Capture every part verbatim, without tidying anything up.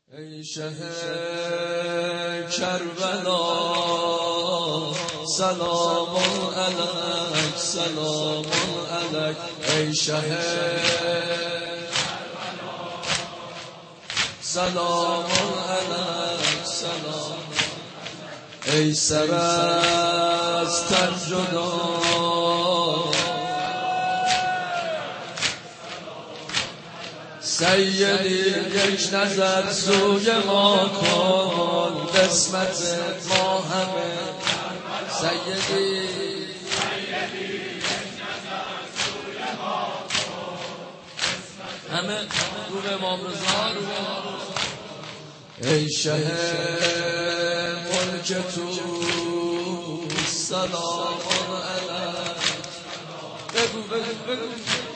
ای شه کربلا سلام علیک سلام علیک ای شه کربلا سلام علیک سلام ای سر از تن جدا سیدی یک نظر سوی ما کن قسمت ما همه سیدی یک نظر سوی ما کن همه رو امام رضا ای شه ملک تو سلام علیک بگو بگو بگو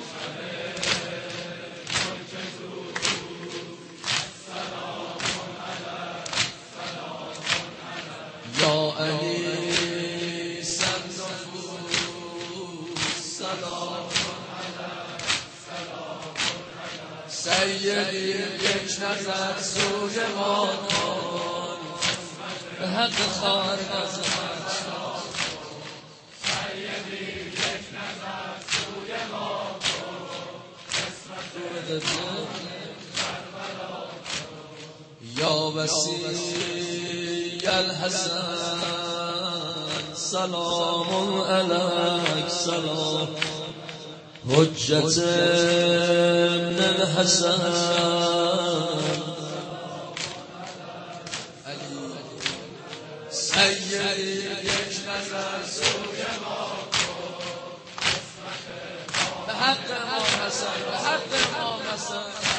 یا علی سنفوس سلام سیدی یک نظر سوی ما کن به حق خار نظر سیدی یک نظر سوی ما کن یا وسیع الحسن سلام علیک سلام حجت ابن الحسن سیدی یک نظر سوی ما کن به حق امام حسن به حق امام حسن